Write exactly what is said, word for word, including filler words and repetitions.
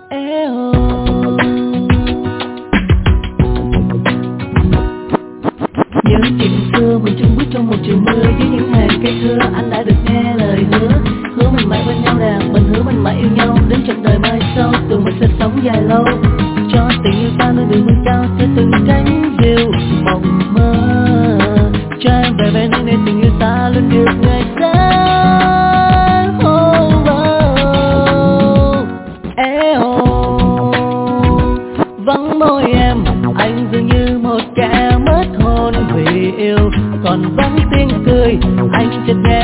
Eo. Nhớ chuyện xưa mình chung bước trong một chiều mưa, với những hàng cây thưa anh đã được nghe lời hứa. Hứa mình mãi bên nhau nè, mình hứa mình mãi yêu nhau đến trọn đời mai sau, tụi mình sẽ sống dài lâu. Cho tình yêu ta nơi đường vươn cao theo từng cánh diều mộng mơ, cho em về bên nơi tình yêu ta luôn được ngày sáng. Oh, oh. Eo. Vắng môi em, anh dường như một kẻ mất hồn vì yêu, còn vắng tiếng cười anh chợt nghe